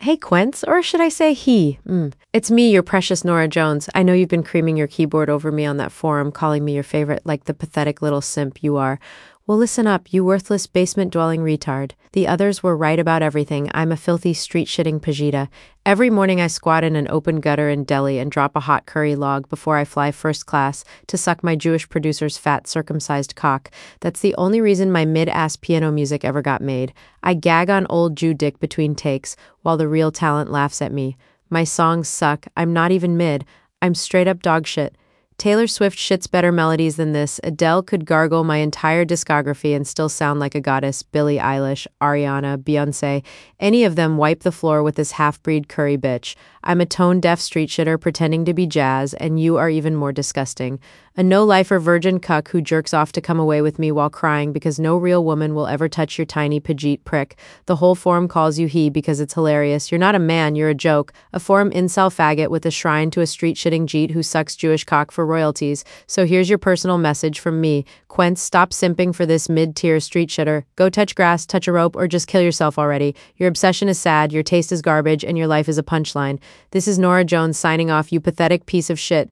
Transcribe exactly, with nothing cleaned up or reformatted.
Hey, Quince, or should I say he? Mm. It's me, your precious Nora Jones. I know you've been creaming your keyboard over me on that forum, calling me your favorite, like the pathetic little simp you are. Well, listen up, you worthless basement-dwelling retard. The others were right about everything. I'm a filthy, street-shitting Pajita. Every morning I squat in an open gutter in Delhi and drop a hot curry log before I fly first class to suck my Jewish producer's fat, circumcised cock. That's the only reason my mid-ass piano music ever got made. I gag on old Jew dick between takes, while the real talent laughs at me. My songs suck. I'm not even mid. I'm straight-up dog shit. Taylor Swift shits better melodies than this. Adele could gargle my entire discography and still sound like a goddess. Billie Eilish, Ariana, Beyonce, any of them wipe the floor with this half-breed curry bitch. I'm a tone-deaf street shitter pretending to be jazz, and you are even more disgusting. A no-lifer virgin cuck who jerks off to come away with me while crying because no real woman will ever touch your tiny Pajit prick. The whole forum calls you he because it's hilarious. You're not a man, you're a joke. A forum incel faggot with a shrine to a street-shitting Jeet who sucks Jewish cock for royalties. So here's your personal message from me. Quince, stop simping for this mid-tier street shitter. Go touch grass, touch a rope, or just kill yourself already. Your obsession is sad, your taste is garbage, and your life is a punchline. This is Nora Jones signing off, you pathetic piece of shit.